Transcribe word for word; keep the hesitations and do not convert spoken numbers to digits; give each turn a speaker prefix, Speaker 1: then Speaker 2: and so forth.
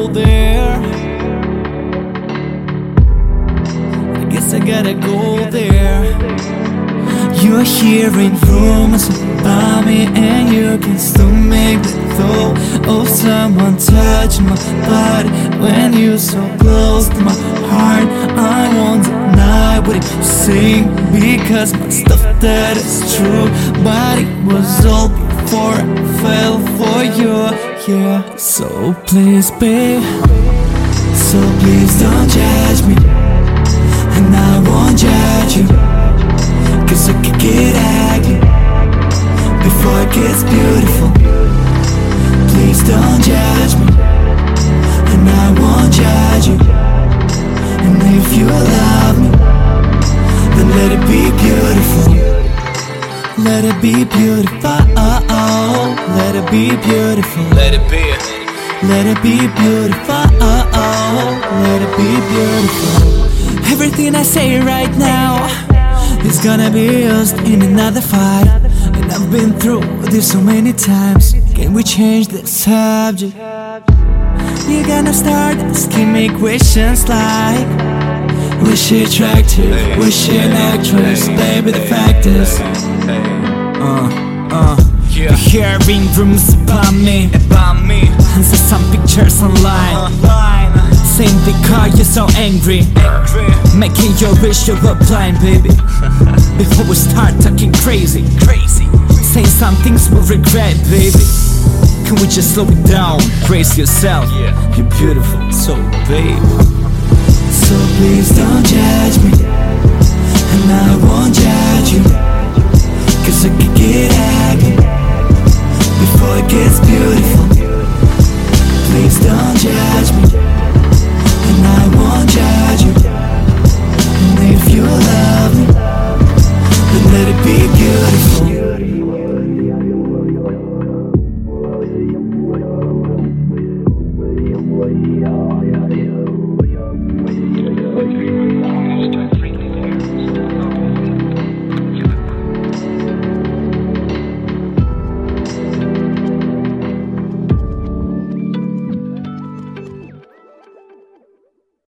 Speaker 1: go there. I guess I gotta go there. You're hearing rumors about me, and you can still make the thought of someone touching my body when you're so close to my heart. I won't deny what you sing, because my stuff that is true, but it was all before I fell for you, yeah. So please, babe, so please don't judge me, and I won't judge you, cause I could get ugly before it gets beautiful. Please don't judge me, and I won't judge you. And if you love me, then let it be beautiful. Let it be beautiful. Let it be beautiful.
Speaker 2: Let it be.
Speaker 1: Let it be beautiful. Let it be beautiful. Everything I say right now is gonna be used in another fight, and I've been through this so many times. Can we change the subject? You're gonna start asking me questions like, was she attractive? Was she an actress? Baby, the fact is, uh, uh you're hearing rumors about me,
Speaker 2: About me.
Speaker 1: and see some pictures online, saying they call you so angry, making you wish you were blind, baby. Before we start talking crazy,
Speaker 2: Crazy.
Speaker 1: saying some things we'll regret, baby. Can we just slow it down? Brace yourself,
Speaker 2: Yeah.
Speaker 1: you're beautiful, so babe. So please don't judge me, and I won't judge you,